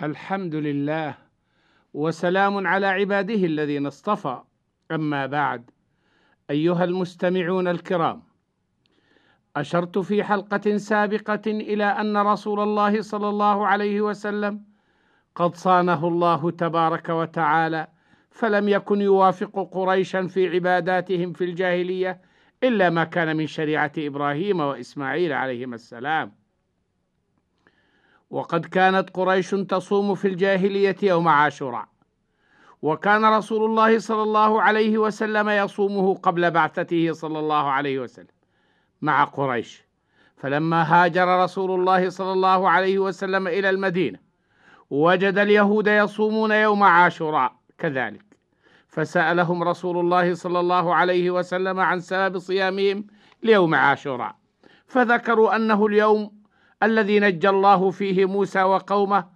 الحمد لله، وسلام على عباده الذين اصطفى. أما بعد، أيها المستمعون الكرام، أشرت في حلقة سابقة إلى أن رسول الله صلى الله عليه وسلم قد صانه الله تبارك وتعالى، فلم يكن يوافق قريشا في عباداتهم في الجاهلية إلا ما كان من شريعة إبراهيم وإسماعيل عليهما السلام. وقد كانت قريش تصوم في الجاهلية يوم عاشوراء، وكان رسول الله صلى الله عليه وسلم يصومه قبل بعثته صلى الله عليه وسلم مع قريش. فلما هاجر رسول الله صلى الله عليه وسلم إلى المدينة وجد اليهود يصومون يوم عاشوراء كذلك، فسألهم رسول الله صلى الله عليه وسلم عن سبب صيامهم ليوم عاشوراء، فذكروا أنه اليوم الذي نجى الله فيه موسى وقومه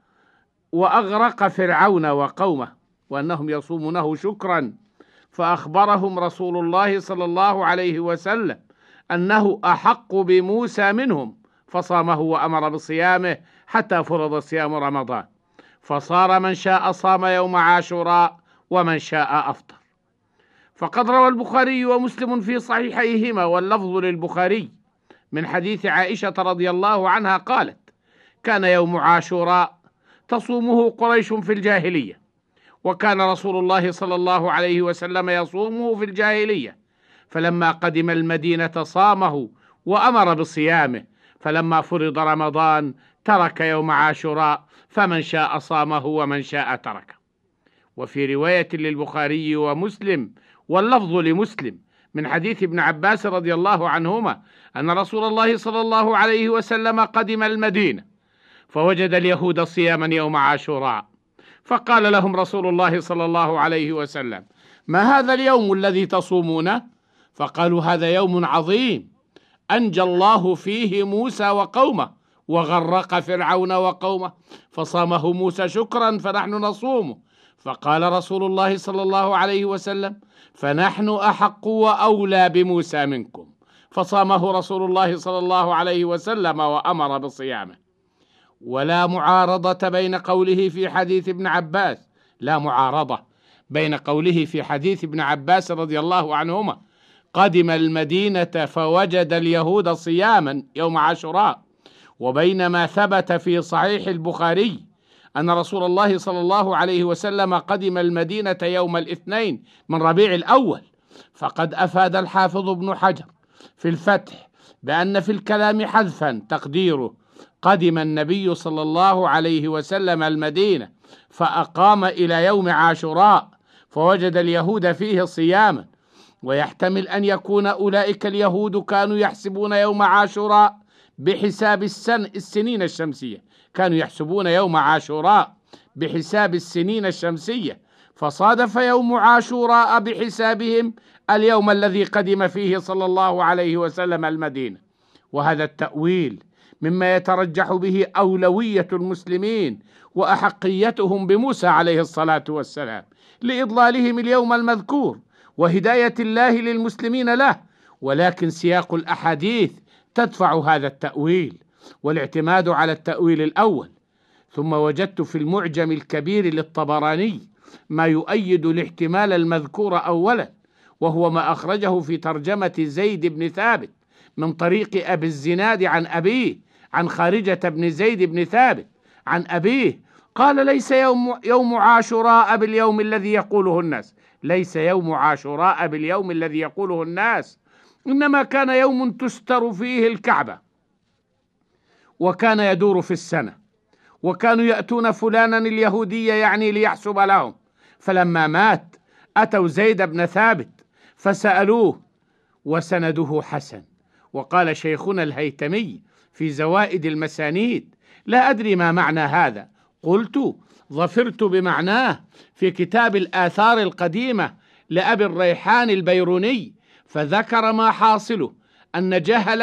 وأغرق فرعون وقومه، وأنهم يصومونه شكرا. فأخبرهم رسول الله صلى الله عليه وسلم أنه أحق بموسى منهم، فصامه وأمر بصيامه حتى فرض صيام رمضان، فصار من شاء صام يوم عاشوراء ومن شاء أفطر. فقد روى البخاري ومسلم في صحيحيهما، واللفظ للبخاري، من حديث عائشة رضي الله عنها قالت: كان يوم عاشوراء تصومه قريش في الجاهلية، وكان رسول الله صلى الله عليه وسلم يصومه في الجاهلية، فلما قدم المدينة صامه وأمر بصيامه، فلما فرض رمضان ترك يوم عاشوراء، فمن شاء صامه ومن شاء تركه. وفي رواية للبخاري ومسلم واللفظ لمسلم من حديث ابن عباس رضي الله عنهما أن رسول الله صلى الله عليه وسلم قدم المدينة فوجد اليهود صياما يوم عاشوراء، فقال لهم رسول الله صلى الله عليه وسلم: ما هذا اليوم الذي تصومونه؟ فقالوا: هذا يوم عظيم أنجى الله فيه موسى وقومه وغرق فرعون وقومه، فصامه موسى شكرا فنحن نصومه. فقال رسول الله صلى الله عليه وسلم: فنحن أحق وأولى بموسى منكم، فصامه رسول الله صلى الله عليه وسلم وأمر بصيامه. ولا معارضة بين قوله في حديث ابن عباس، لا معارضة بين قوله في حديث ابن عباس رضي الله عنهما: قدم المدينة فوجد اليهود صياما يوم عاشوراء، وبين ما ثبت في صحيح البخاري أن رسول الله صلى الله عليه وسلم قدم المدينة يوم الاثنين من ربيع الأول. فقد أفاد الحافظ ابن حجر في الفتح بأن في الكلام حذفا تقديره: قدم النبي صلى الله عليه وسلم المدينة فأقام إلى يوم عاشوراء فوجد اليهود فيه صياما، ويحتمل أن يكون أولئك اليهود كانوا يحسبون يوم عاشوراء بحساب السنين الشمسية، كانوا يحسبون يوم عاشوراء بحساب السنين الشمسية، فصادف يوم عاشوراء بحسابهم اليوم الذي قدم فيه صلى الله عليه وسلم المدينة. وهذا التأويل مما يترجح به أولوية المسلمين وأحقيتهم بموسى عليه الصلاة والسلام لإضلالهم اليوم المذكور وهداية الله للمسلمين له، ولكن سياق الأحاديث تدفع هذا التأويل والاعتماد على التأويل الأول. ثم وجدت في المعجم الكبير للطبراني ما يؤيد الاحتمال المذكور أولا، وهو ما أخرجه في ترجمة زيد بن ثابت من طريق أبي الزناد عن أبيه عن خارجة بن زيد بن ثابت عن أبيه قال: ليس يوم عاشوراء باليوم الذي يقوله الناس، ليس يوم عاشوراء باليوم الذي يقوله الناس، إنما كان يوم تستر فيه الكعبة، وكان يدور في السنة، وكانوا يأتون فلانا اليهودية يعني ليحسب لهم، فلما مات أتوا زيد بن ثابت فسألوه، وسنده حسن. وقال شيخنا الهيتمي في زوائد المسانيد: لا أدري ما معنى هذا، قلت: ظفرت بمعناه في كتاب الآثار القديمة لأبي الريحان البيروني، فذكر ما حاصله أن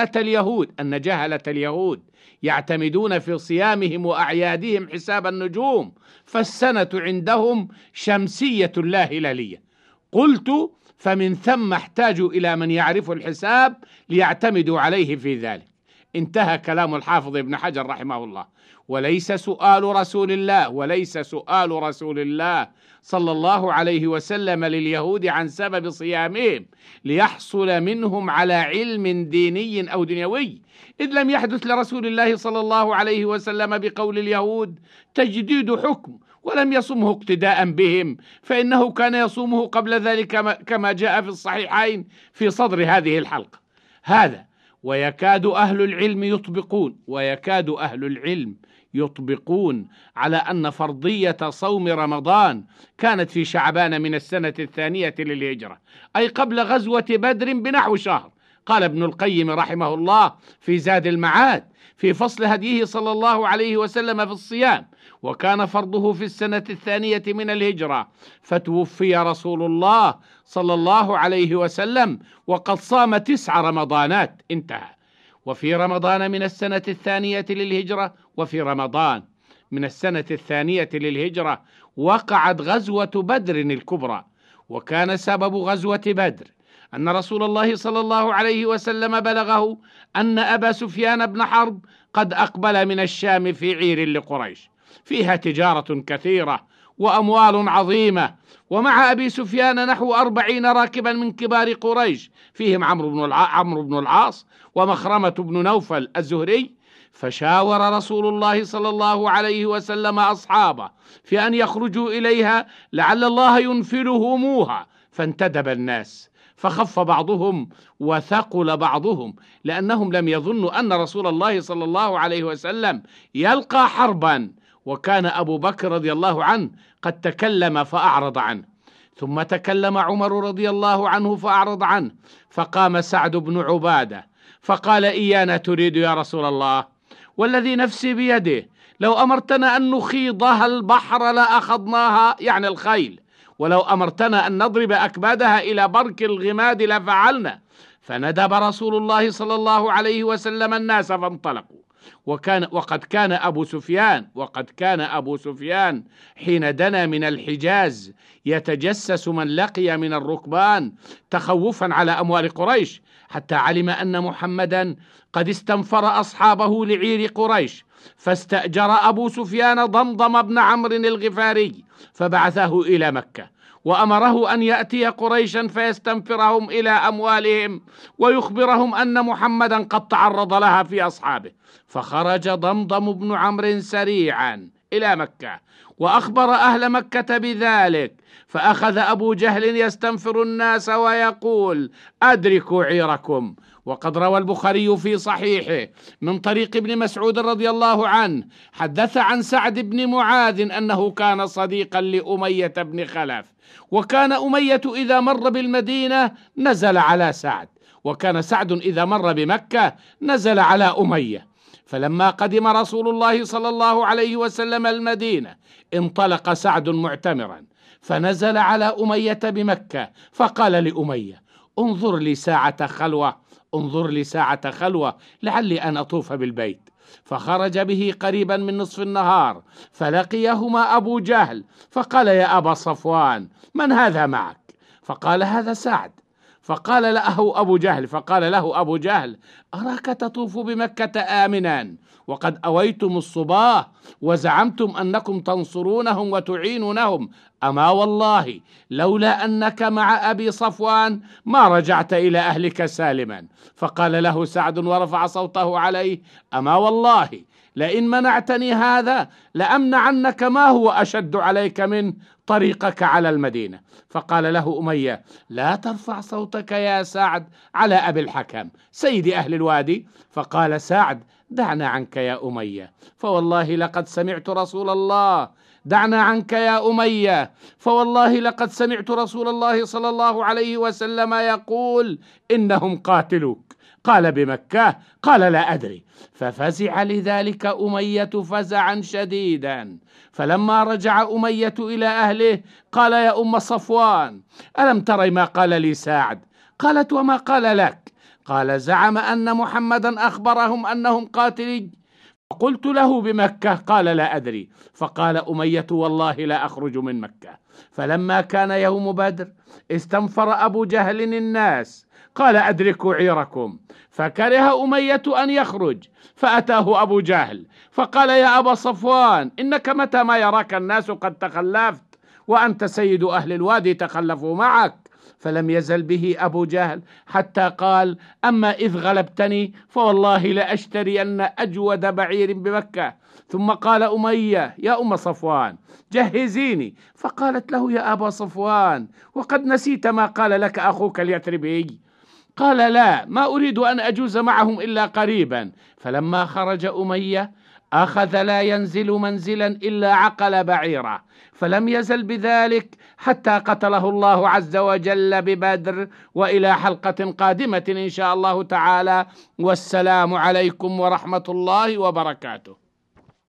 جهلة اليهود يعتمدون في صيامهم وأعيادهم حساب النجوم، فالسنة عندهم شمسية لا هلالية. قلت: فمن ثم احتاجوا إلى من يعرف الحساب ليعتمدوا عليه في ذلك. انتهى كلام الحافظ ابن حجر رحمه الله. وليس سؤال رسول الله صلى الله عليه وسلم لليهود عن سبب صيامهم ليحصل منهم على علم ديني أو دنيوي، إذ لم يحدث لرسول الله صلى الله عليه وسلم بقول اليهود تجديد حكم، ولم يصمه اقتداء بهم، فإنه كان يصومه قبل ذلك كما جاء في الصحيحين في صدر هذه الحلقة. هذا ويكاد أهل العلم يطبقون على أن فرضية صوم رمضان كانت في شعبان من السنة الثانية للهجرة، أي قبل غزوة بدر بنحو شهر. قال ابن القيم رحمه الله في زاد المعاد في فصل هديه صلى الله عليه وسلم في الصيام: وكان فرضه في السنة الثانية من الهجرة، فتوفي رسول الله صلى الله عليه وسلم وقد صام 9 رمضانات. انتهى. وفي رمضان من السنة الثانية للهجرة وقعت غزوة بدر الكبرى، وكان سبب غزوة بدر أن رسول الله صلى الله عليه وسلم بلغه أن أبا سفيان بن حرب قد أقبل من الشام في عير لقريش فيها تجارة كثيرة وأموال عظيمة، ومع أبي سفيان نحو 40 راكبا من كبار قريش، فيهم عمرو بن العاص ومخرمة بن نوفل الزهري. فشاور رسول الله صلى الله عليه وسلم أصحابه في أن يخرجوا إليها لعل الله ينفلهموها، فانتدب الناس، فخف بعضهم وثقل بعضهم، لأنهم لم يظنوا أن رسول الله صلى الله عليه وسلم يلقى حربا، وكان أبو بكر رضي الله عنه قد تكلم فأعرض عنه، ثم تكلم عمر رضي الله عنه فأعرض عنه، فقام سعد بن عبادة فقال: إيانا تريد يا رسول الله؟ والذي نفسي بيده لو أمرتنا أن نخيضها البحر لأخذناها، يعني الخيل، ولو أمرتنا أن نضرب أكبادها إلى برك الغماد لفعلنا. فندب رسول الله صلى الله عليه وسلم الناس فانطلقوا. وقد كان أبو سفيان حين دنا من الحجاز يتجسس من لقي من الركبان تخوفا على أموال قريش، حتى علم أن محمدا قد استنفر أصحابه لعير قريش، فاستأجر أبو سفيان ضمضم بن عمرو الغفاري فبعثه إلى مكة، وأمره أن يأتي قريشا فيستنفرهم إلى أموالهم ويخبرهم أن محمدا قد تعرض لها في أصحابه. فخرج ضمضم بن عمرو سريعا إلى مكة وأخبر أهل مكة بذلك، فأخذ أبو جهل يستنفر الناس ويقول: أدركوا عيركم. وقد روى البخاري في صحيحه من طريق ابن مسعود رضي الله عنه حدث عن سعد بن معاذ أنه كان صديقا لأمية بن خلف، وكان أمية إذا مر بالمدينة نزل على سعد، وكان سعد إذا مر بمكة نزل على أمية. فلما قدم رسول الله صلى الله عليه وسلم المدينة انطلق سعد معتمرا، فنزل على أمية بمكة، فقال لأمية: انظر لي ساعة خلوة لعلي أن أطوف بالبيت. فخرج به قريبا من نصف النهار، فلقيهما أبو جهل، فقال: يا أبا صفوان، من هذا معك؟ فقال: هذا سعد. فقال له أبو جهل: أراك تطوف بمكة آمنا، وقد أويتم الصباه وزعمتم أنكم تنصرونهم وتعينونهم، أما والله لولا أنك مع أبي صفوان ما رجعت إلى أهلك سالما. فقال له سعد ورفع صوته عليه: أما والله لئن منعتني هذا لأمنعنك ما هو أشد عليك من طريقك على المدينة. فقال له أمية: لا ترفع صوتك يا سعد على أبي الحكم سيد أهل الوادي. فقال سعد: دعنا عنك يا أمية، فوالله لقد سمعت رسول الله صلى الله عليه وسلم يقول: إنهم قاتلوك. قال: بمكة؟ قال: لا أدري. ففزع لذلك أمية فزعا شديدا. فلما رجع أمية إلى أهله قال: يا أم صفوان، ألم تري ما قال لي سعد؟ قالت: وما قال لك؟ قال: زعم أن محمدا أخبرهم أنهم قاتلي، قلت له بمكة. قال: لا أدري. فقال أمية: والله لا أخرج من مكة. فلما كان يوم بدر استنفر أبو جهل الناس قال أدركوا عيركم. فكره أمية أن يخرج، فأتاه أبو جهل فقال يا أبا صفوان إنك متى ما يراك الناس قد تخلفت وأنت سيد أهل الوادي تخلفوا معك. فلم يزل به أبو جهل حتى قال أما إذ غلبتني فوالله لأشترين أجود بعير بمكة. ثم قال أمية يا أم صفوان جهزيني، فقالت له يا أبا صفوان وقد نسيت ما قال لك أخوك اليثربي؟ قال لا، ما أريد أن أجوز معهم إلا قريبا. فلما خرج أمية أخذ لا ينزل منزلا إلا عقل بعيره، فلم يزل بذلك حتى قتله الله عز وجل ببدر. وإلى حلقة قادمة إن شاء الله تعالى، والسلام عليكم ورحمة الله وبركاته.